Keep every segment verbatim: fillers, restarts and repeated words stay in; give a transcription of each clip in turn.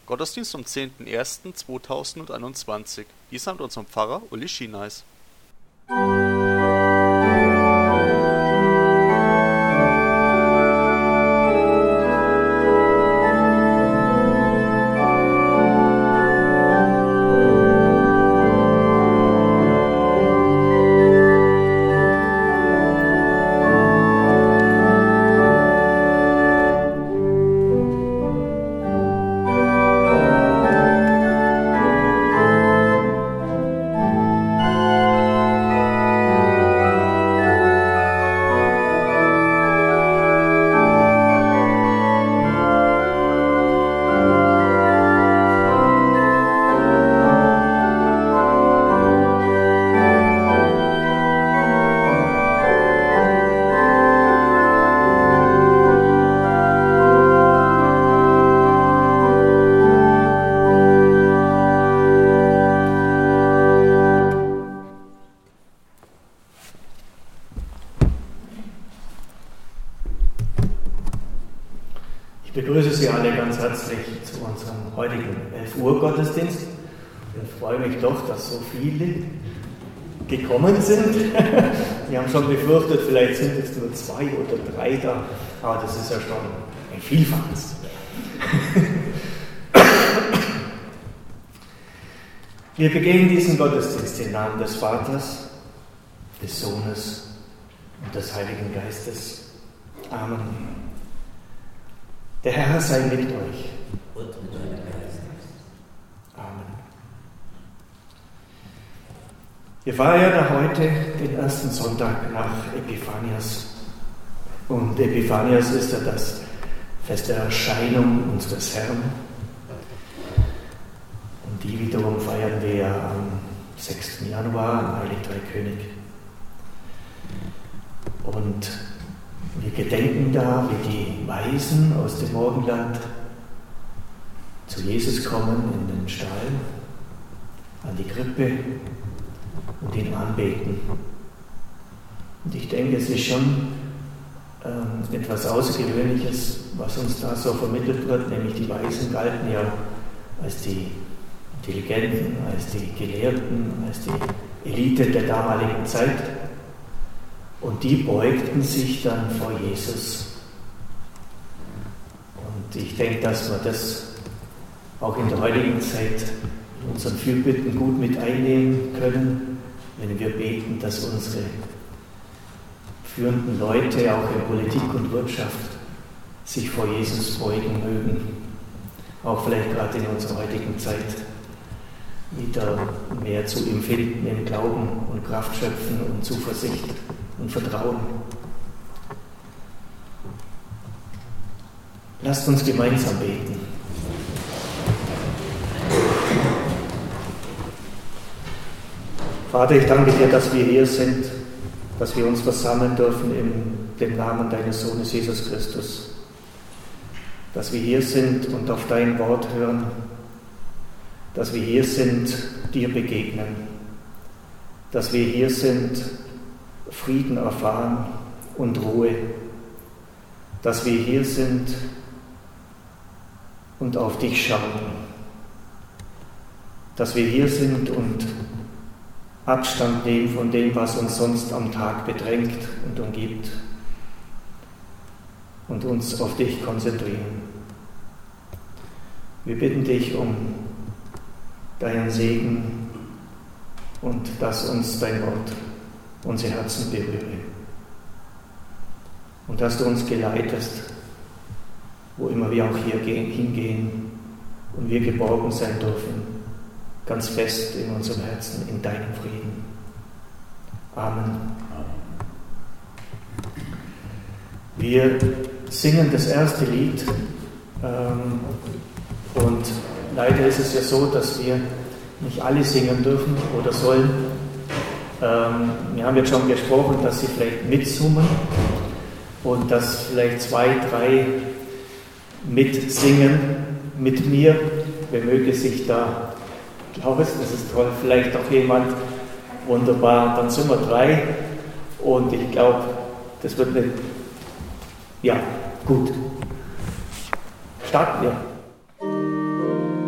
Gottesdienst am zehnten ersten zweitausendeinundzwanzig. Dies samt unserem Pfarrer Uli Schieneis. Ich begrüße Sie alle ganz herzlich zu unserem heutigen elf Uhr Gottesdienst und freue mich doch, dass so viele gekommen sind. Wir haben schon befürchtet, vielleicht sind es nur zwei oder drei da, aber das ist ja schon ein Vielfaches. Wir begehen diesen Gottesdienst im Namen des Vaters, des Sohnes und des Heiligen Geistes. Amen. Der Herr sei mit euch. Und mit deinem Geist. Amen. Wir feiern heute den ersten Sonntag nach Epiphanias. Und Epiphanias ist ja das Fest der Erscheinung unseres Herrn. Und die wiederum feiern wir am sechsten Januar, am Heiligen Dreikönig. Und wir gedenken da, wie die Weisen aus dem Morgenland zu Jesus kommen in den Stall, an die Krippe und ihn anbeten. Und ich denke, es ist schon ähm, etwas Außergewöhnliches, was uns da so vermittelt wird, nämlich die Weisen galten ja als die Intelligenten, als die Gelehrten, als die Elite der damaligen Zeit. Und die beugten sich dann vor Jesus. Und ich denke, dass wir das auch in der heutigen Zeit in unseren Fürbitten gut mit einnehmen können, wenn wir beten, dass unsere führenden Leute auch in Politik und Wirtschaft sich vor Jesus beugen mögen. Auch vielleicht gerade in unserer heutigen Zeit wieder mehr zu ihm finden im Glauben und Kraft schöpfen und Zuversicht und Vertrauen. Lasst uns gemeinsam beten. Vater, ich danke dir, dass wir hier sind, dass wir uns versammeln dürfen in dem Namen deines Sohnes Jesus Christus. Dass wir hier sind und auf dein Wort hören, dass wir hier sind, dir begegnen, dass wir hier sind, Frieden erfahren und Ruhe, dass wir hier sind und auf dich schauen, dass wir hier sind und Abstand nehmen von dem, was uns sonst am Tag bedrängt und umgibt und uns auf dich konzentrieren. Wir bitten dich um deinen Segen und dass uns dein Wort unsere Herzen berühre. Und dass du uns geleitest, wo immer wir auch hier gehen, hingehen und wir geborgen sein dürfen, ganz fest in unserem Herzen, in deinem Frieden. Amen. Wir singen das erste Lied ähm, und leider ist es ja so, dass wir nicht alle singen dürfen oder sollen. Ähm, wir haben jetzt schon gesprochen, dass sie vielleicht mitsummen und dass vielleicht zwei, drei mitsingen mit mir. Wer möge sich da, glaube ich, das ist toll, vielleicht auch jemand, wunderbar, dann sind wir drei und ich glaube, das wird eine, ja, gut. Starten wir.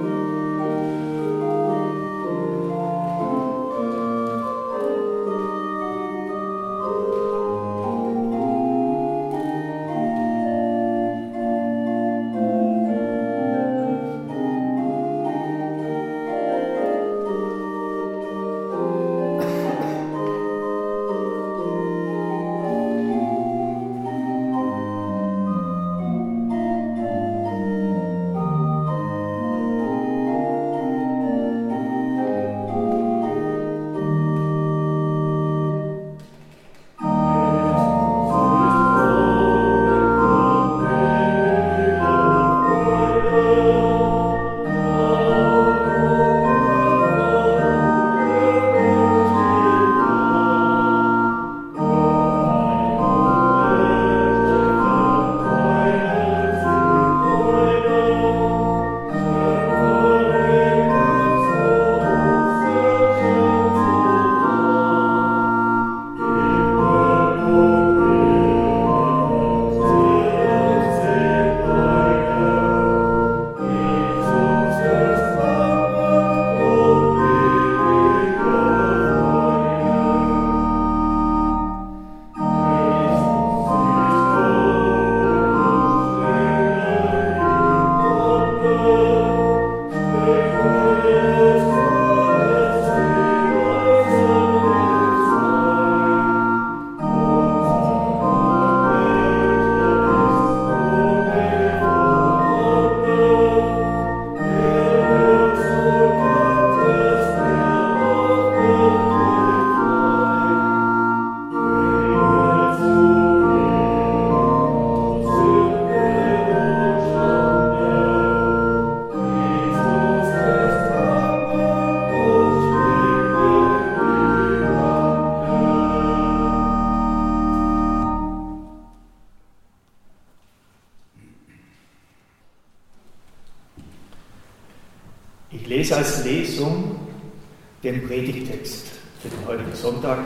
Ich lese als Lesung den Predigtext für den heutigen Sonntag.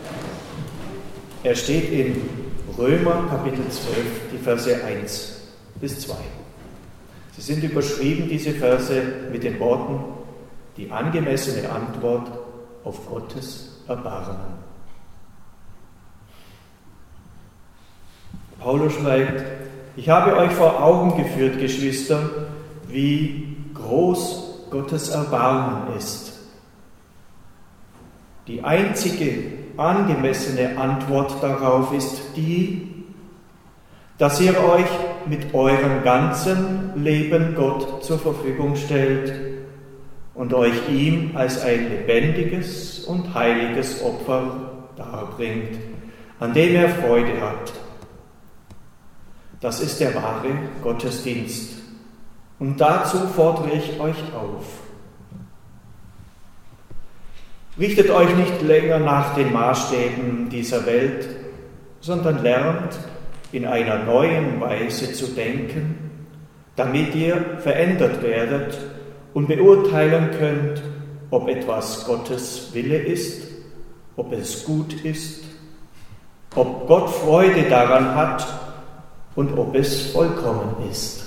Er steht in Römer Kapitel zwölf, die Verse eins bis zwei. Sie sind überschrieben, diese Verse, mit den Worten: die angemessene Antwort auf Gottes Erbarmen. Paulus schreibt: Ich habe euch vor Augen geführt, Geschwister, wie groß Gottes Erbarmen ist. Die einzige angemessene Antwort darauf ist die, dass ihr euch mit eurem ganzen Leben Gott zur Verfügung stellt und euch ihm als ein lebendiges und heiliges Opfer darbringt, an dem er Freude hat. Das ist der wahre Gottesdienst. Und dazu fordere ich euch auf. Richtet euch nicht länger nach den Maßstäben dieser Welt, sondern lernt in einer neuen Weise zu denken, damit ihr verändert werdet und beurteilen könnt, ob etwas Gottes Wille ist, ob es gut ist, ob Gott Freude daran hat und ob es vollkommen ist.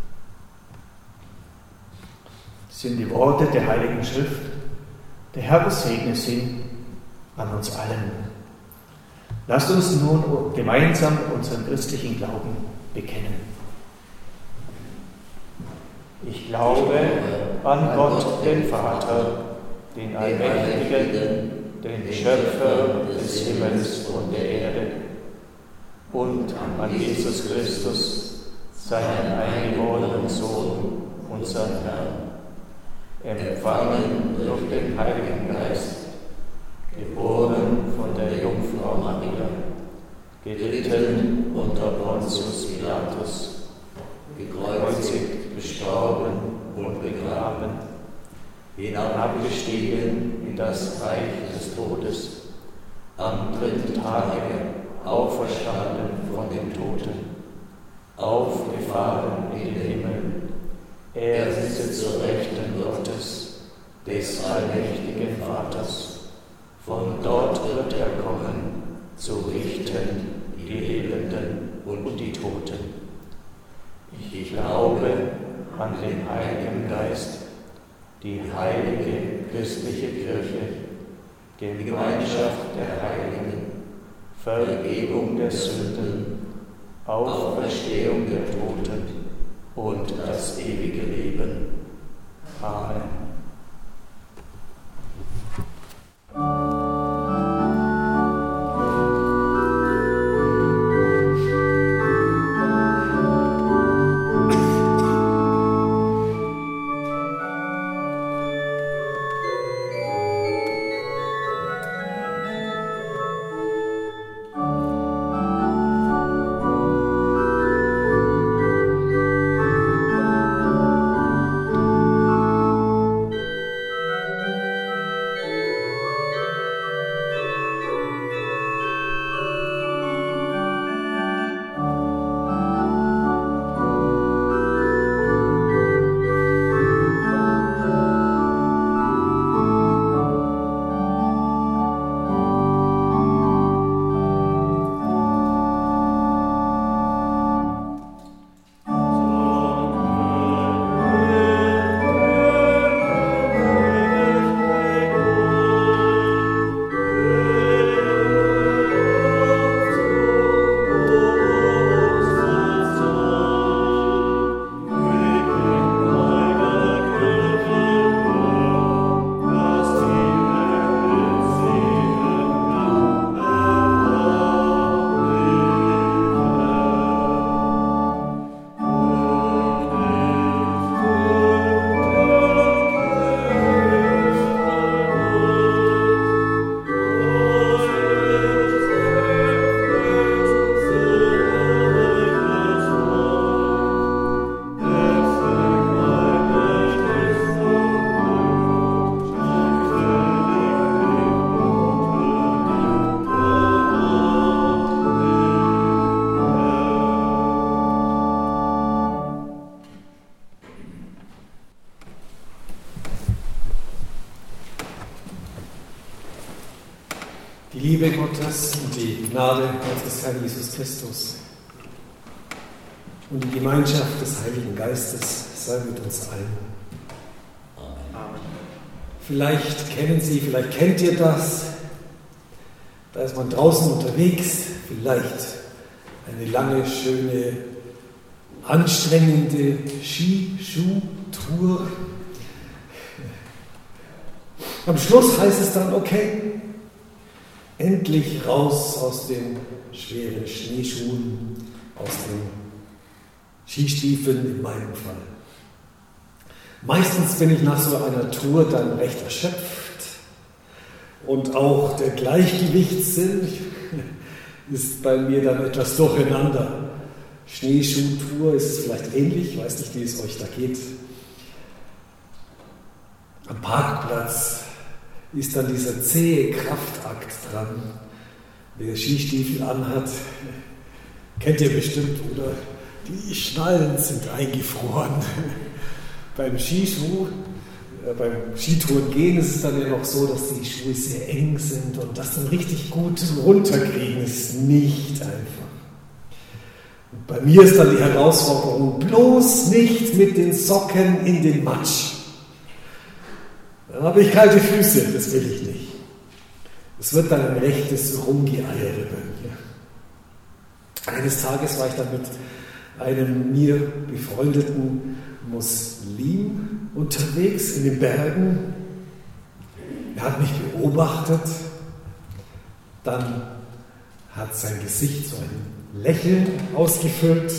Das sind die Worte der Heiligen Schrift. Der Herr segne sie an uns allen. Lasst uns nun gemeinsam unseren christlichen Glauben bekennen. Ich glaube an Gott, den Vater, den Allmächtigen, den Schöpfer des Himmels und der Erde, und an Jesus Christus, seinen eingeborenen Sohn, unseren Herrn, empfangen durch den Heiligen Geist, geboren von der Jungfrau Maria, gelitten unter Pontius Pilatus, gekreuzigt, gestorben und begraben, hinabgestiegen in das Reich des Todes, am dritten Tage auferstanden von den Toten, aufgefahren in den Himmel. Er sitzt zur Rechten Gottes, des allmächtigen Vaters. Von dort wird er kommen, zu richten die Lebenden und die Toten. Ich glaube an den Heiligen Geist, die heilige christliche Kirche, die Gemeinschaft der Heiligen, Vergebung der Sünden, Auferstehung der Toten und das ewige Leben. Amen. Liebe Gottes und die Gnade unseres Herrn Jesus Christus und die Gemeinschaft des Heiligen Geistes sei mit uns allen. Amen. Vielleicht kennen Sie, vielleicht kennt ihr das. Da ist man draußen unterwegs, vielleicht eine lange, schöne, anstrengende Skischuh-Tour. Am Schluss heißt es dann, okay, endlich raus aus den schweren Schneeschuhen, aus den Skistiefeln in meinem Fall. Meistens bin ich nach so einer Tour dann recht erschöpft und auch der Gleichgewichtssinn ist bei mir dann etwas durcheinander. Schneeschuhtour ist es vielleicht ähnlich, ich weiß nicht, wie es euch da geht. Am Parkplatz ist dann dieser zähe Kraftakt dran. Wer Skistiefel anhat, kennt ihr bestimmt, oder? Die Schnallen sind eingefroren. Beim Skischuh, äh, beim Skitouren gehen ist es dann ja noch so, dass die Schuhe sehr eng sind und das dann richtig gut runterkriegen ist nicht einfach. Und bei mir ist dann die Herausforderung, bloß nicht mit den Socken in den Matsch. Dann habe ich kalte Füße, das will ich nicht. Es wird dann ein rechtes Rumgeeiere bei mir. Eines Tages war ich dann mit einem mir befreundeten Muslim unterwegs in den Bergen. Er hat mich beobachtet, dann hat sein Gesicht so ein Lächeln ausgefüllt.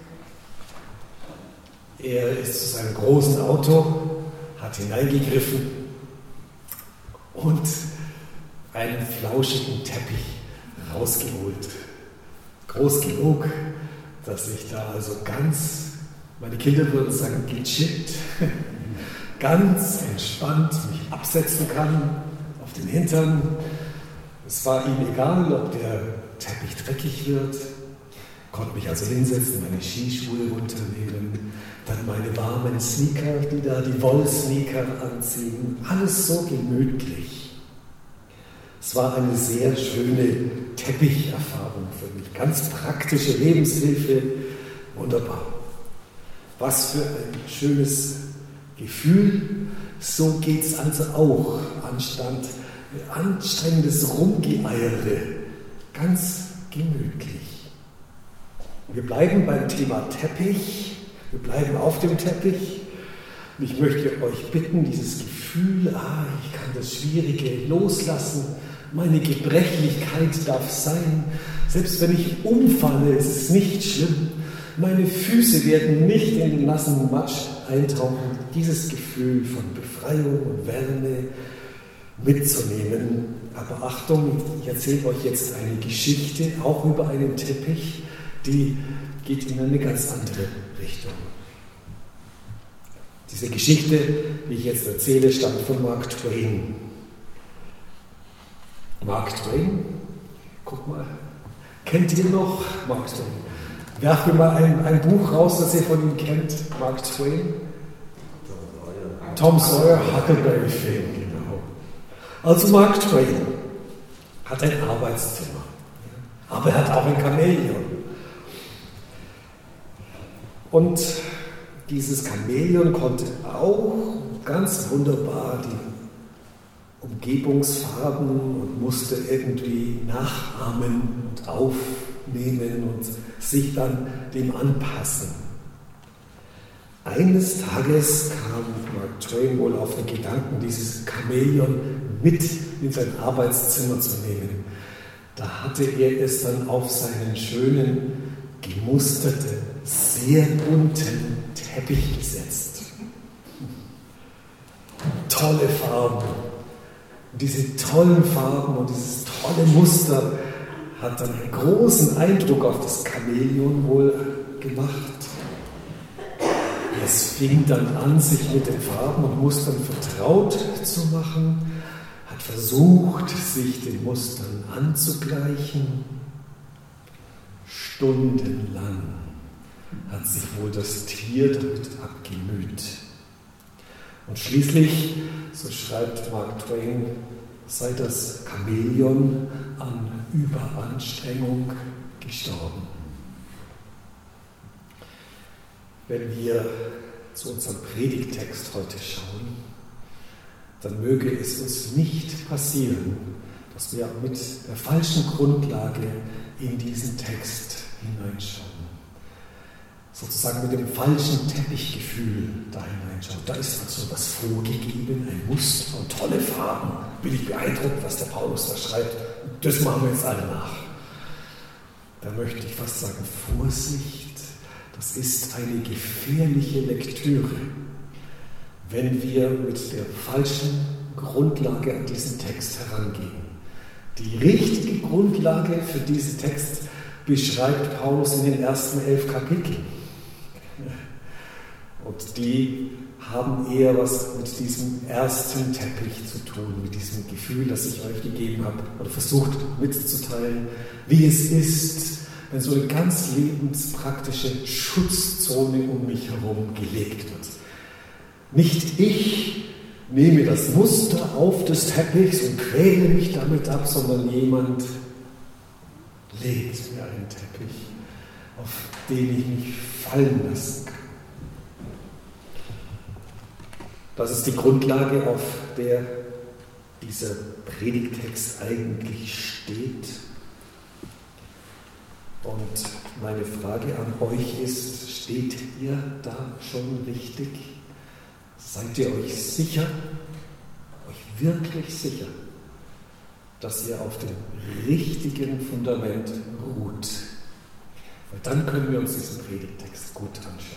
Er ist zu seinem großen Auto, hat hineingegriffen und einen flauschigen Teppich rausgeholt. Groß genug, dass ich da also ganz, meine Kinder würden sagen, gechillt, ganz entspannt mich absetzen kann auf den Hintern. Es war ihm egal, ob der Teppich dreckig wird. Konnte mich also hinsetzen, meine Skischuhe runternehmen, dann meine warmen Sneaker, die da die Wollsneaker anziehen. Alles so gemütlich. Es war eine sehr schöne Teppicherfahrung für mich. Ganz praktische Lebenshilfe. Wunderbar. Was für ein schönes Gefühl. So geht es also auch anstatt anstrengendes Rumgeeiere. Ganz gemütlich. Wir bleiben beim Thema Teppich, wir bleiben auf dem Teppich. Und ich möchte euch bitten, dieses Gefühl, ah, ich kann das Schwierige loslassen, meine Gebrechlichkeit darf sein. Selbst wenn ich umfalle, ist es nicht schlimm. Meine Füße werden nicht in den nassen Matsch eintauchen. Dieses Gefühl von Befreiung und Wärme mitzunehmen. Aber Achtung, ich erzähle euch jetzt eine Geschichte, auch über einen Teppich, die geht in eine ganz andere Richtung. Diese Geschichte, die ich jetzt erzähle, stammt von Mark Twain. Mark Twain, guck mal, kennt ihr noch Mark Twain? Werft mir mal ein, ein Buch raus, das ihr von ihm kennt, Mark Twain. Tom Sawyer, Huckleberry Finn, genau. Also Mark Twain hat ein Arbeitszimmer, aber er hat auch ein Chamäleon. Und dieses Chamäleon konnte auch ganz wunderbar die Umgebungsfarben und Muster irgendwie nachahmen und aufnehmen und sich dann dem anpassen. Eines Tages kam Mark Twain wohl auf den Gedanken, dieses Chamäleon mit in sein Arbeitszimmer zu nehmen. Da hatte er es dann auf seinen schönen, gemusterten, sehr bunten Teppich gesetzt. Tolle Farben. Und diese tollen Farben und dieses tolle Muster hat dann einen großen Eindruck auf das Chamäleon wohl gemacht. Es fing dann an, sich mit den Farben und Mustern vertraut zu machen, hat versucht, sich den Mustern anzugleichen. Stundenlang hat sich wohl das Tier damit abgemüht. Und schließlich, so schreibt Mark Twain, sei das Chamäleon an Überanstrengung gestorben. Wenn wir zu unserem Predigttext heute schauen, dann möge es uns nicht passieren, dass wir mit der falschen Grundlage in diesen Text hineinschauen. Sozusagen mit dem falschen Teppichgefühl da hineinschauen. Da ist uns so was vorgegeben, ein Muster und tolle Farben. Bin ich beeindruckt, was der Paulus da schreibt. Das machen wir jetzt alle nach. Da möchte ich fast sagen, Vorsicht, das ist eine gefährliche Lektüre, wenn wir mit der falschen Grundlage an diesen Text herangehen. Die richtige Grundlage für diesen Text beschreibt Paulus in den ersten elf Kapiteln. Und die haben eher was mit diesem ersten Teppich zu tun, mit diesem Gefühl, das ich euch gegeben habe oder versucht mitzuteilen, wie es ist, wenn so eine ganz lebenspraktische Schutzzone um mich herum gelegt wird. Nicht ich nehme das Muster auf des Teppichs und quäle mich damit ab, sondern jemand legt mir einen Teppich, auf den ich mich fallen lassen kann. Das ist die Grundlage, auf der dieser Predigttext eigentlich steht. Und meine Frage an euch ist, steht ihr da schon richtig? Seid ihr euch sicher, euch wirklich sicher, dass ihr auf dem richtigen Fundament ruht? Weil dann können wir uns diesen Predigttext gut anschauen.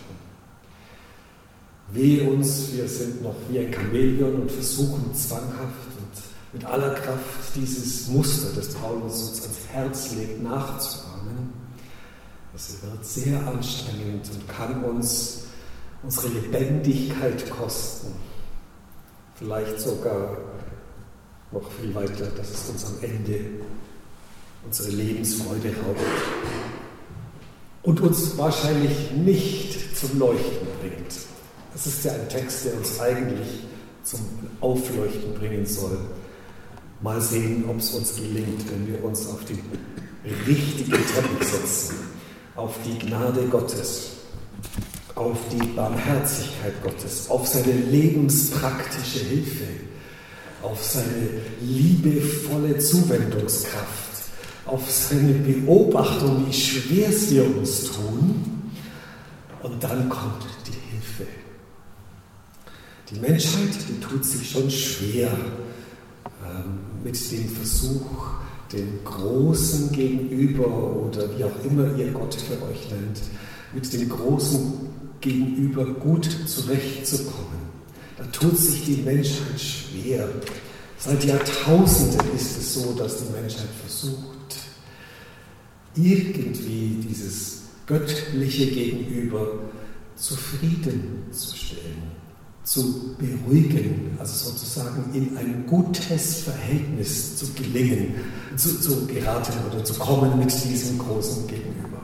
Wehe uns, wir sind noch wie ein Chamäleon und versuchen zwanghaft und mit aller Kraft dieses Muster, das Paulus uns ans Herz legt, nachzuahmen. Das wird sehr anstrengend und kann uns unsere Lebendigkeit kosten. Vielleicht sogar noch viel weiter, dass es uns am Ende unsere Lebensfreude raubt. Und uns wahrscheinlich nicht zum Leuchten bringt. Das ist ja ein Text, der uns eigentlich zum Aufleuchten bringen soll. Mal sehen, ob es uns gelingt, wenn wir uns auf den richtigen Teppich setzen, auf die Gnade Gottes, auf die Barmherzigkeit Gottes, auf seine lebenspraktische Hilfe, auf seine liebevolle Zuwendungskraft, auf seine Beobachtung, wie schwer es wir uns tun. Und dann kommt die Hilfe. Die Menschheit, die tut sich schon schwer ähm, mit dem Versuch, dem Großen gegenüber oder wie auch immer ihr Gott für euch nennt, mit dem Großen gegenüber gut zurechtzukommen. Da tut sich die Menschheit schwer. Seit Jahrtausenden ist es so, dass die Menschheit versucht, irgendwie dieses göttliche Gegenüber zufriedenzustellen, zu beruhigen, also sozusagen in ein gutes Verhältnis zu gelingen, zu, zu geraten oder zu kommen mit diesem großen Gegenüber.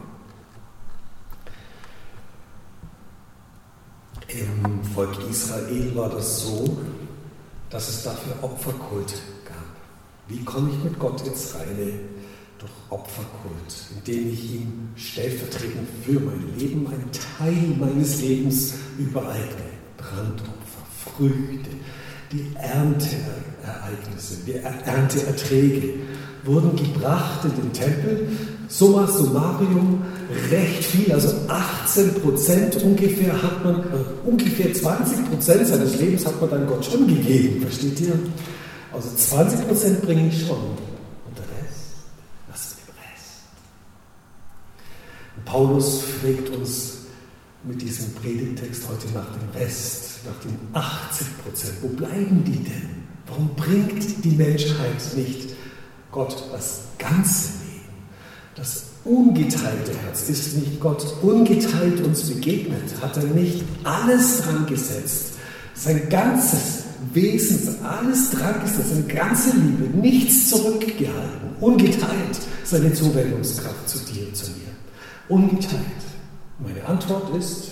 Im Volk Israel war das so, dass es dafür Opferkult gab. Wie komme ich mit Gott ins Reine? Durch Opferkult, indem ich ihm stellvertretend für mein Leben einen Teil meines Lebens übereigne. Brandopfer, Früchte, die Ernteereignisse, die Ernteerträge wurden gebracht in den Tempel, summa summarum, recht viel, also achtzehn Prozent ungefähr hat man, äh, ungefähr zwanzig Prozent seines Lebens hat man dann Gott schon gegeben, versteht ihr? Also zwanzig Prozent bringe ich schon. Und der Rest? Was ist der Rest? Und Paulus fragt uns mit diesem Predigttext heute nach dem Rest, nach den achtzig Prozent. Wo bleiben die denn? Warum bringt die Menschheit nicht Gott das ganze Leben? Das ungeteilte Herz ist nicht Gott ungeteilt uns begegnet, hat er nicht alles dran gesetzt, sein ganzes Wesen, alles dran gesetzt, seine ganze Liebe, nichts zurückgehalten, ungeteilt seine Zuwendungskraft zu dir, zu mir. Ungeteilt. Meine Antwort ist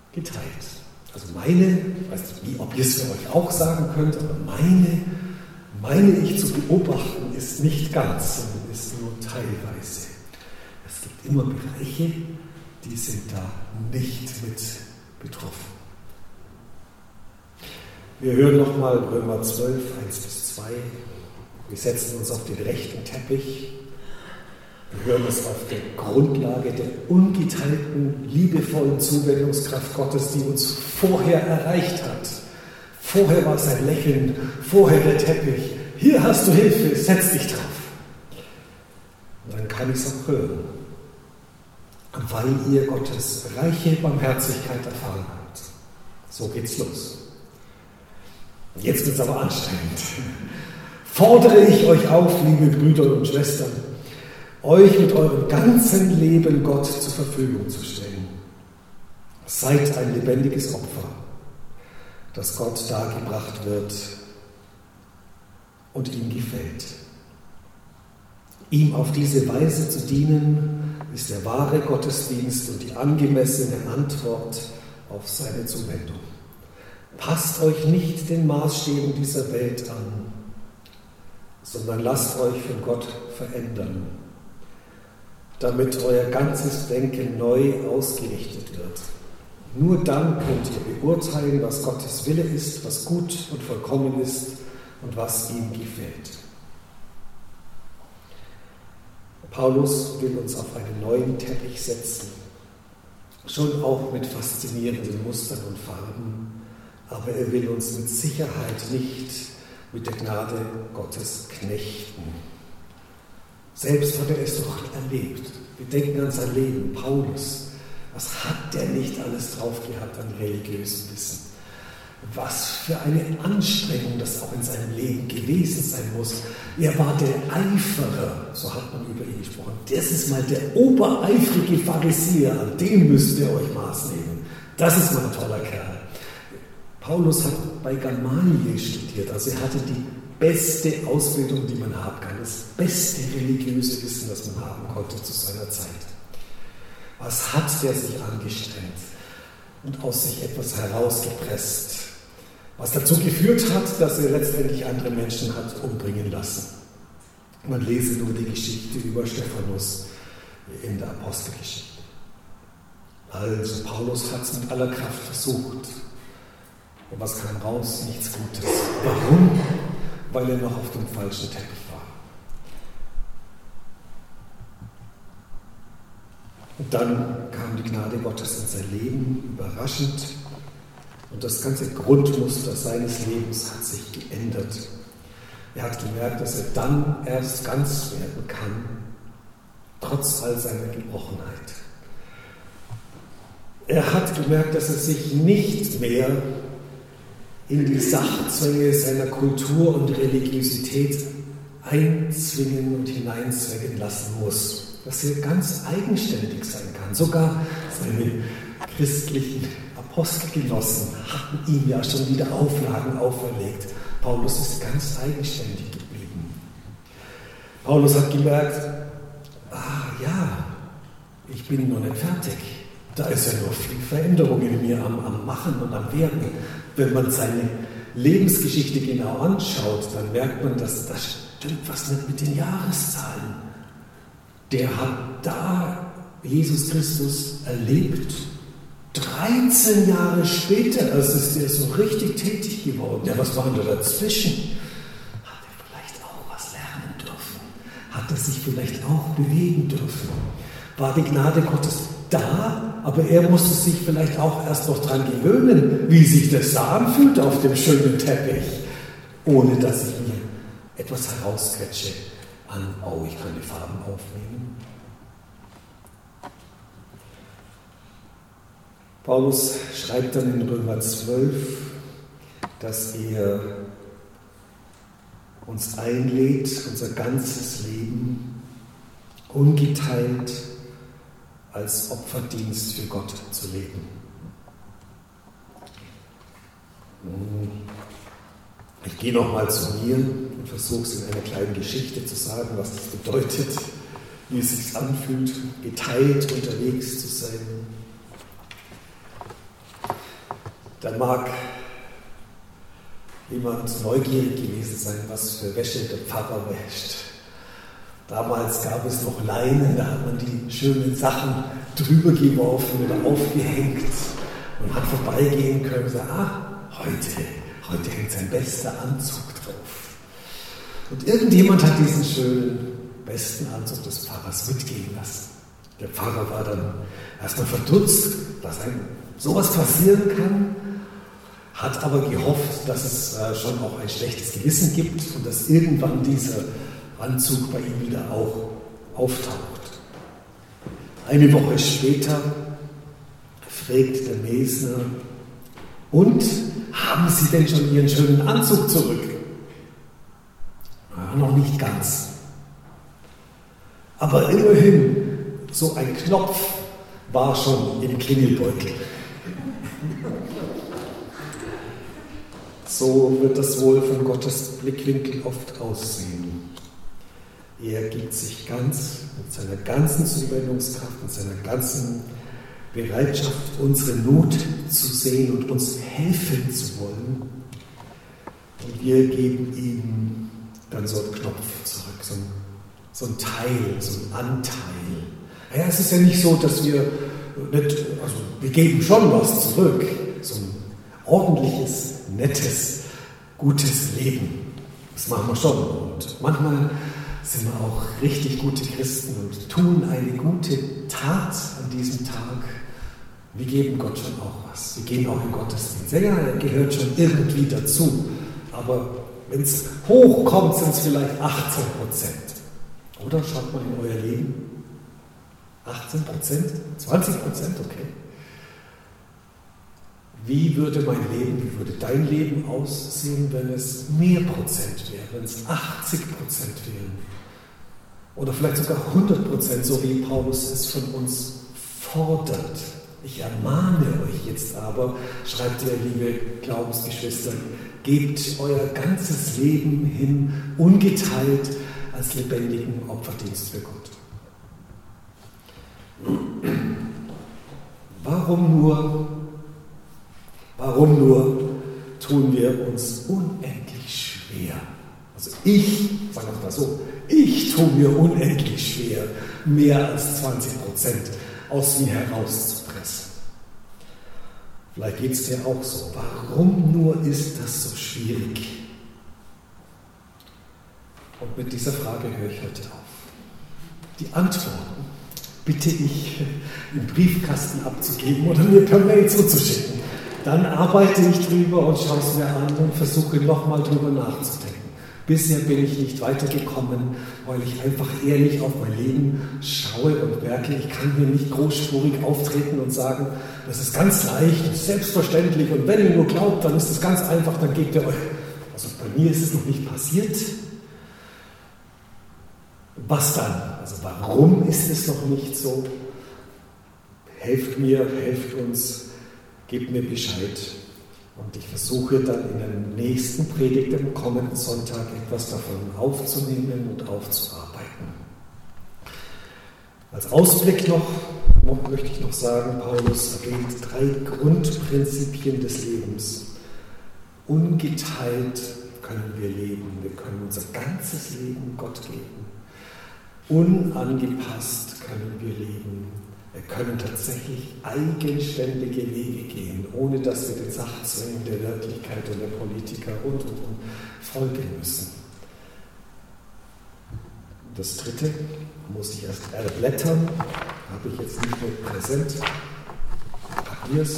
geteilt. Also meine, ich weiß nicht, wie, ob ihr es für euch auch sagen könnt, aber meine meine ich zu beobachten, ist nicht ganz, sondern ist nur teilweise. Es gibt immer Bereiche, die sind da nicht mit betroffen. Wir hören nochmal Römer zwölf, eins bis zwei. Wir setzen uns auf den rechten Teppich. Wir hören es auf der Grundlage der ungeteilten, liebevollen Zuwendungskraft Gottes, die uns vorher erreicht hat. Vorher war sein Lächeln, vorher der Teppich. Hier hast du Hilfe, setz dich drauf. Und dann kann ich es auch hören, weil ihr Gottes reiche Barmherzigkeit erfahren habt. So geht's los. Jetzt wird es aber anstrengend. Fordere ich euch auf, liebe Brüder und Schwestern, euch mit eurem ganzen Leben Gott zur Verfügung zu stellen. Seid ein lebendiges Opfer, das Gott dargebracht wird und ihm gefällt. Ihm auf diese Weise zu dienen, ist der wahre Gottesdienst und die angemessene Antwort auf seine Zuwendung. Passt euch nicht den Maßstäben dieser Welt an, sondern lasst euch von Gott verändern, damit euer ganzes Denken neu ausgerichtet wird. Nur dann könnt ihr beurteilen, was Gottes Wille ist, was gut und vollkommen ist und was ihm gefällt. Paulus will uns auf einen neuen Teppich setzen, schon auch mit faszinierenden Mustern und Farben, aber er will uns mit Sicherheit nicht mit der Gnade Gottes knechten. Selbst hat er es doch erlebt. Wir denken an sein Leben, Paulus. Was hat der nicht alles drauf gehabt an religiösem Wissen? Was für eine Anstrengung das auch in seinem Leben gewesen sein muss. Er war der Eiferer, so hat man über ihn gesprochen. Das ist mal der obereifrige Pharisäer, an dem müsst ihr euch Maß nehmen. Das ist mal ein toller Kerl. Paulus hat bei Gamaliel studiert, also er hatte die beste Ausbildung, die man haben kann, das beste religiöse Wissen, das man haben konnte zu seiner Zeit. Was hat der sich angestrengt und aus sich etwas herausgepresst, was dazu geführt hat, dass er letztendlich andere Menschen hat umbringen lassen. Man lese nur die Geschichte über Stephanus in der Apostelgeschichte. Also Paulus hat es mit aller Kraft versucht. Und was kam raus? Nichts Gutes. Warum? Weil er noch auf dem falschen Teppich war. Und dann kam die Gnade Gottes in sein Leben, überraschend. Und das ganze Grundmuster seines Lebens hat sich geändert. Er hat gemerkt, dass er dann erst ganz werden kann, trotz all seiner Gebrochenheit. Er hat gemerkt, dass er sich nicht mehr in die Sachzwänge seiner Kultur und Religiosität einzwingen und hineinzwängen lassen muss. Dass er ganz eigenständig sein kann. Sogar seine christlichen Apostelgenossen hatten ihm ja schon wieder Auflagen auferlegt. Paulus ist ganz eigenständig geblieben. Paulus hat gemerkt, ah ja, ich bin noch nicht fertig. Da ist ja noch viel Veränderung in mir am, am Machen und am Werden. Wenn man seine Lebensgeschichte genau anschaut, dann merkt man, dass das stimmt was nicht mit den Jahreszahlen. Der hat da Jesus Christus erlebt. dreizehn Jahre später, erst ist er so richtig tätig geworden. Ja, was war denn da dazwischen? Hat er vielleicht auch was lernen dürfen? Hat er sich vielleicht auch bewegen dürfen? War die Gnade Gottes da, aber er musste sich vielleicht auch erst noch daran gewöhnen, wie sich das da anfühlt auf dem schönen Teppich, ohne dass ich mir etwas herausquetsche an, oh, ich kann die Farben aufnehmen. Paulus schreibt dann in Römer zwölf, dass er uns einlädt, unser ganzes Leben ungeteilt als Opferdienst für Gott zu leben. Ich gehe nochmal zu mir und versuche es in einer kleinen Geschichte zu sagen, was das bedeutet, wie es sich anfühlt, geteilt unterwegs zu sein. Da mag jemand neugierig gewesen sein, was für Wäsche der Pfarrer wäscht. Damals gab es noch Leinen, da hat man die schönen Sachen drüber geworfen oder aufgehängt und hat vorbeigehen können und gesagt, ah, heute, heute hängt sein bester Anzug drauf. Und irgendjemand hat diesen schönen, besten Anzug des Pfarrers mitgehen lassen. Der Pfarrer war dann erstmal verdutzt, dass einem sowas passieren kann, hat aber gehofft, dass es äh, schon auch ein schlechtes Gewissen gibt und dass irgendwann dieser Anzug bei ihm wieder auch auftaucht. Eine Woche später fragt der Mesner, und haben Sie denn schon Ihren schönen Anzug zurück? Ja, noch nicht ganz. Aber immerhin, so ein Knopf war schon im Klingelbeutel. So wird das wohl von Gottes Blickwinkel oft aussehen. Er gibt sich ganz mit seiner ganzen Zuwendungskraft, mit seiner ganzen Bereitschaft, unsere Not zu sehen und uns helfen zu wollen. Und wir geben ihm dann so einen Knopf zurück, so ein, so ein Teil, so ein Anteil. Ja, es ist ja nicht so, dass wir nicht, also wir geben schon was zurück, so ein ordentliches, nettes, gutes Leben. Das machen wir schon. Und manchmal sind wir auch richtig gute Christen und tun eine gute Tat an diesem Tag. Wir geben Gott schon auch was. Wir gehen auch in Gottesdienst. Ja, er gehört schon irgendwie dazu. Aber wenn es hochkommt, sind es vielleicht achtzehn Prozent. Oder schaut mal in euer Leben. achtzehn Prozent? zwanzig Prozent? Okay. Wie würde mein Leben, wie würde dein Leben aussehen, wenn es mehr Prozent wäre, wenn es achtzig Prozent wären? Oder vielleicht sogar hundert Prozent, so wie Paulus es von uns fordert. Ich ermahne euch jetzt aber, schreibt ihr, liebe Glaubensgeschwister, gebt euer ganzes Leben hin, ungeteilt als lebendigen Opferdienst für Gott. Warum nur, warum nur tun wir uns unendlich schwer? Also ich, sagen wir mal so, ich tue mir unendlich schwer, mehr als zwanzig Prozent aus mir herauszupressen. Vielleicht geht es dir auch so. Warum nur ist das so schwierig? Und mit dieser Frage höre ich heute auf. Die Antworten bitte ich im Briefkasten abzugeben oder mir per Mail zuzuschicken. Dann arbeite ich drüber und schaue es mir an und versuche nochmal drüber nachzudenken. Bisher bin ich nicht weitergekommen, weil ich einfach ehrlich auf mein Leben schaue und merke, ich kann hier nicht großspurig auftreten und sagen, das ist ganz leicht und selbstverständlich und wenn ihr nur glaubt, dann ist es ganz einfach, dann gebt ihr euch. Also bei mir ist es noch nicht passiert. Was dann? Also warum ist es noch nicht so? Helft mir, helft uns, gebt mir Bescheid. Und ich versuche dann in der nächsten Predigt am kommenden Sonntag etwas davon aufzunehmen und aufzuarbeiten. Als Ausblick noch, noch möchte ich noch sagen, Paulus erwähnt drei Grundprinzipien des Lebens. Ungeteilt können wir leben, wir können unser ganzes Leben Gott geben. Unangepasst können wir leben. Wir können tatsächlich eigenständige Wege gehen, ohne dass wir den Sachzwängen der Wirklichkeit und der Politiker und, und, und folgen müssen. Das dritte muss ich erst erblättern, habe ich jetzt nicht mehr präsent. Papiers.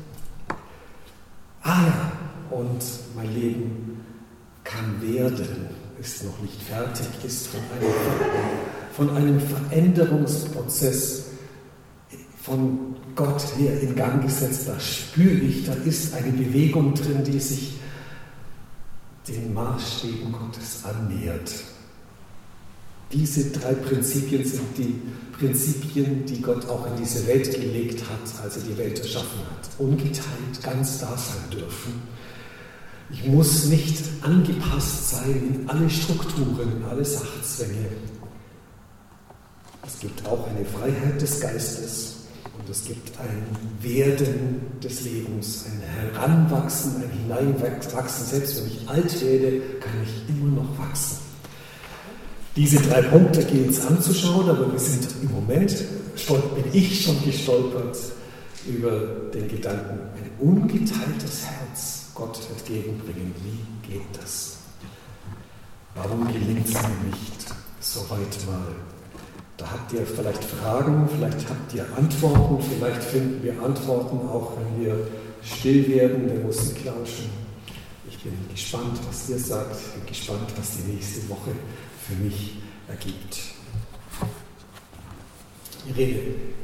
Ah ja, und mein Leben kann werden, ist noch nicht fertig, ist von einem, von einem Veränderungsprozess von Gott her in Gang gesetzt. Da spüre ich, da ist eine Bewegung drin, die sich den Maßstäben Gottes annähert. Diese drei Prinzipien sind die Prinzipien, die Gott auch in diese Welt gelegt hat, als er die Welt erschaffen hat. Ungeteilt ganz da sein dürfen. Ich muss nicht angepasst sein in alle Strukturen, in alle Sachzwänge. Es gibt auch eine Freiheit des Geistes. Und es gibt ein Werden des Lebens, ein Heranwachsen, ein Hineinwachsen. Selbst wenn ich alt werde, kann ich immer noch wachsen. Diese drei Punkte gilt es anzuschauen, aber wir sind im Moment, bin ich schon gestolpert über den Gedanken, ein ungeteiltes Herz Gott entgegenbringen. Wie geht das? Warum gelingt es mir nicht? Soweit mal. Da habt ihr vielleicht Fragen, vielleicht habt ihr Antworten, vielleicht finden wir Antworten, auch wenn wir still werden, der Musik lauschen. Ich bin gespannt, was ihr sagt, ich bin gespannt, was die nächste Woche für mich ergibt. Irene.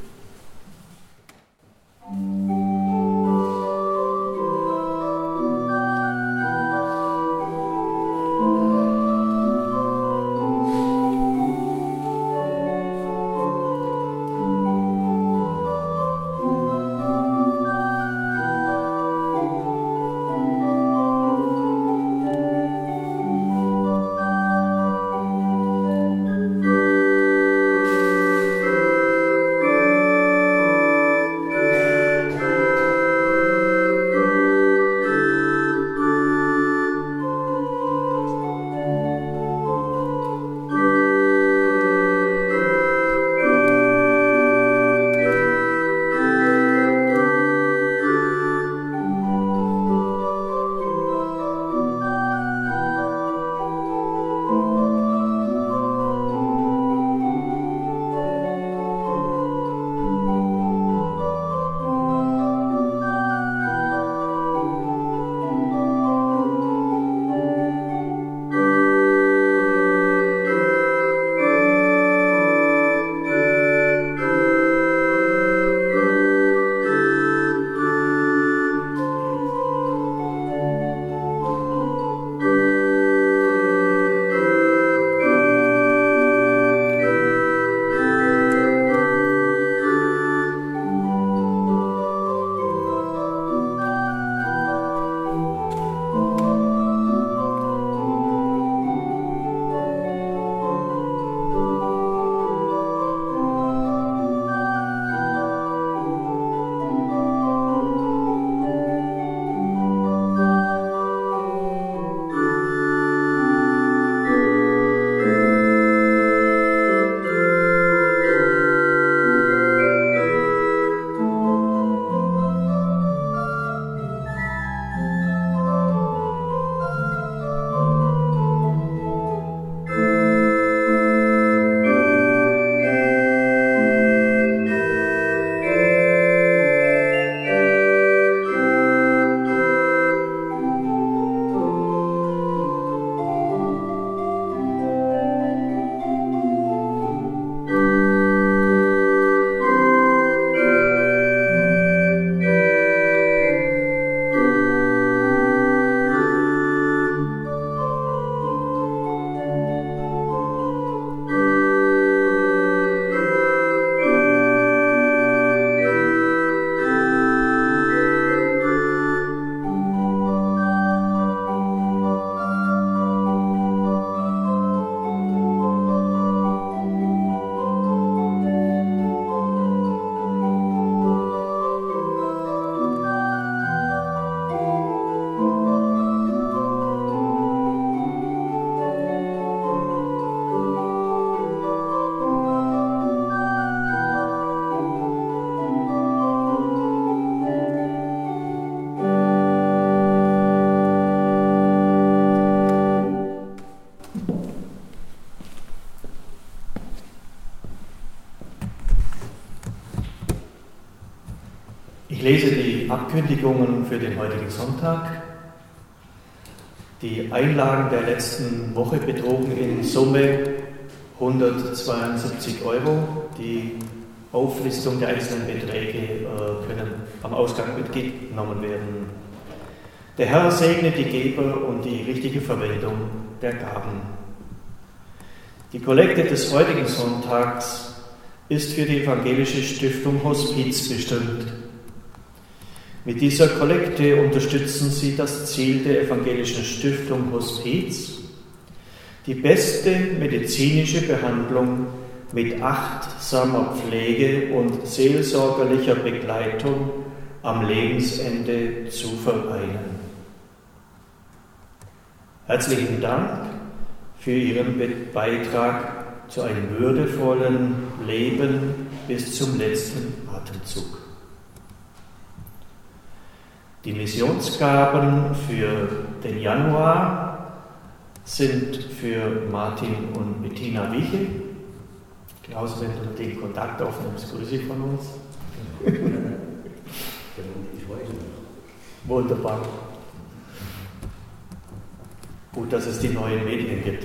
Ich lese die Abkündigungen für den heutigen Sonntag. Die Einlagen der letzten Woche betrugen in Summe hundertzweiundsiebzig Euro. Die Auflistung der einzelnen Beträge äh, können am Ausgang mitgenommen werden. Der Herr segne die Geber und die richtige Verwendung der Gaben. Die Kollekte des heutigen Sonntags ist für die evangelische Stiftung Hospiz bestimmt. Mit dieser Kollekte unterstützen Sie das Ziel der evangelischen Stiftung Hospiz, die beste medizinische Behandlung mit achtsamer Pflege und seelsorgerlicher Begleitung am Lebensende zu vereinen. Herzlichen Dank für Ihren Beitrag zu einem würdevollen Leben bis zum letzten Atemzug. Die Missionsgaben für den Januar sind für Martin und Bettina Wiche. Klaus, wenn du den Kontakt aufnimmst, grüße ich von uns. Wunderbar. Gut, dass es die neuen Medien gibt.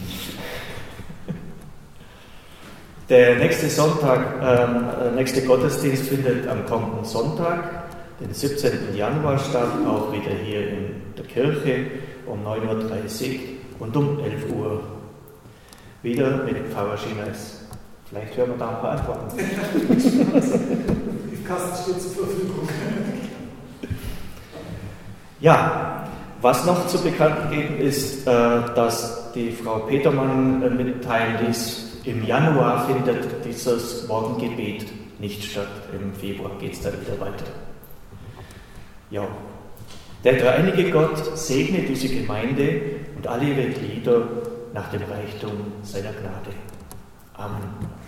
Der nächste Sonntag, äh, nächste Gottesdienst findet am kommenden Sonntag, den siebzehnten Januar statt, auch wieder hier in der Kirche um neun Uhr dreißig und um elf Uhr. Wieder mit Pfarrer Schieneis. Vielleicht hören wir da ein paar Antworten. Die Kasten steht zur Verfügung. Ja, was noch zu bekannt geben ist, dass die Frau Petermann mitteilen ließ, im Januar findet dieses Morgengebet nicht statt. Im Februar geht es dann wieder weiter. Ja, der dreieinige Gott segne diese Gemeinde und alle ihre Glieder nach dem Reichtum seiner Gnade. Amen.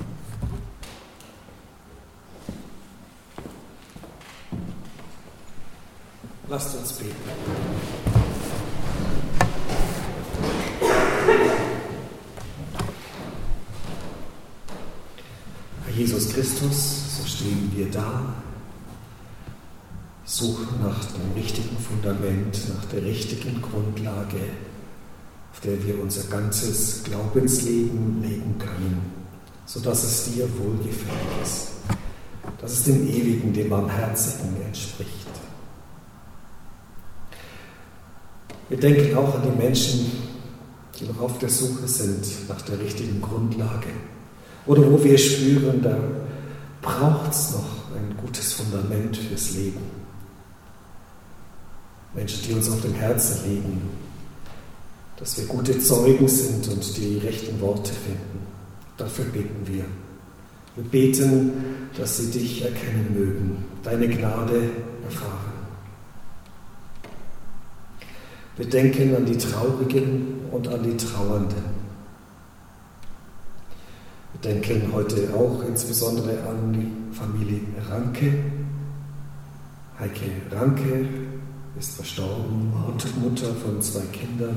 Lasst uns beten. Herr Jesus Christus, so stehen wir da, suchen nach dem richtigen Fundament, nach der richtigen Grundlage, auf der wir unser ganzes Glaubensleben legen können, sodass es dir wohlgefällig ist, dass es dem Ewigen, dem Barmherzigen entspricht. Wir denken auch an die Menschen, die noch auf der Suche sind nach der richtigen Grundlage oder wo wir spüren, da braucht es noch ein gutes Fundament fürs Leben. Menschen, die uns auf dem Herzen liegen, dass wir gute Zeugen sind und die rechten Worte finden. Dafür beten wir. Wir beten, dass sie dich erkennen mögen, deine Gnade erfahren. Wir denken an die Traurigen und an die Trauernden. Wir denken heute auch insbesondere an die Familie Ranke. Heike Ranke ist verstorben und Mutter von zwei Kindern.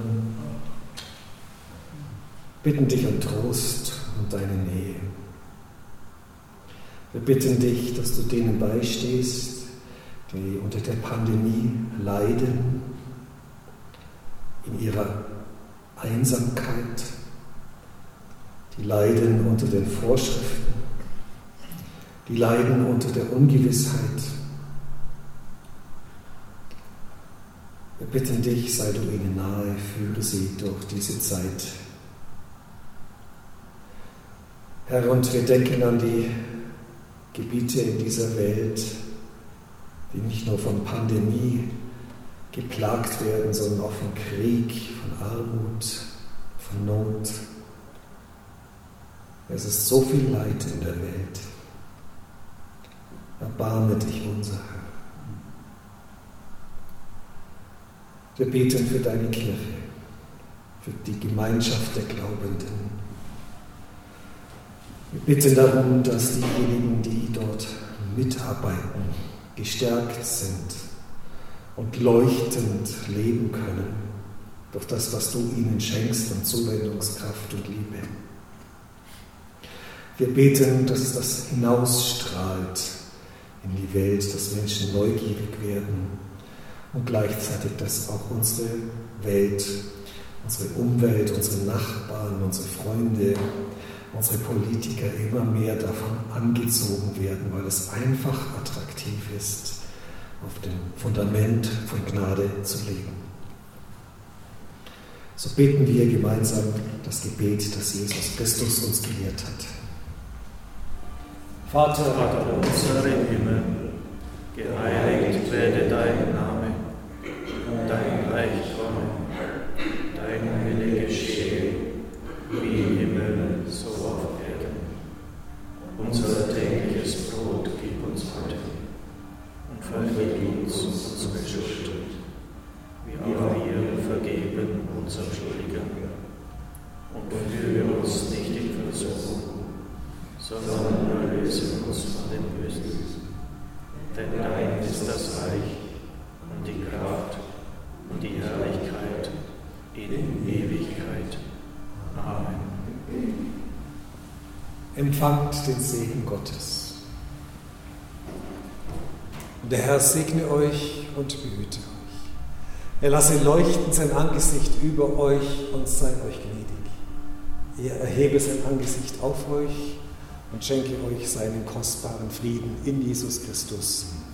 Bitten dich um Trost und deine Nähe. Wir bitten dich, dass du denen beistehst, die unter der Pandemie leiden, in ihrer Einsamkeit, die leiden unter den Vorschriften, die leiden unter der Ungewissheit. Wir bitten dich, sei du ihnen nahe, führe sie durch diese Zeit. Herr, und wir denken an die Gebiete in dieser Welt, die nicht nur von Pandemie geplagt werden, sondern auch von Krieg, von Armut, von Not. Es ist so viel Leid in der Welt. Erbarme dich, unser Herr. Wir beten für deine Kirche, für die Gemeinschaft der Glaubenden. Wir bitten darum, dass diejenigen, die dort mitarbeiten, gestärkt sind und leuchtend leben können durch das, was du ihnen schenkst an Zuwendungskraft und Liebe. Wir beten, dass das hinausstrahlt in die Welt, dass Menschen neugierig werden und gleichzeitig, dass auch unsere Welt, unsere Umwelt, unsere Nachbarn, unsere Freunde, unsere Politiker immer mehr davon angezogen werden, weil es einfach attraktiv ist, auf dem Fundament von Gnade zu leben. So beten wir gemeinsam das Gebet, das Jesus Christus uns gelehrt hat. Vater, Vater unser im Himmel, geheiligt werde dein Name, dein Reich komme, dein Wille geschehe, wie im Himmel, so auf Erden. uns nicht in Versuchung, sondern erlöse uns von dem Bösen. Denn dein ist das Reich und die Kraft und die Herrlichkeit in Ewigkeit. Amen. Empfangt den Segen Gottes. Der Herr segne euch und behüte euch. Er lasse leuchten sein Angesicht über euch und sei euch gnädig. Er erhebe sein Angesicht auf euch und schenke euch seinen kostbaren Frieden in Jesus Christus.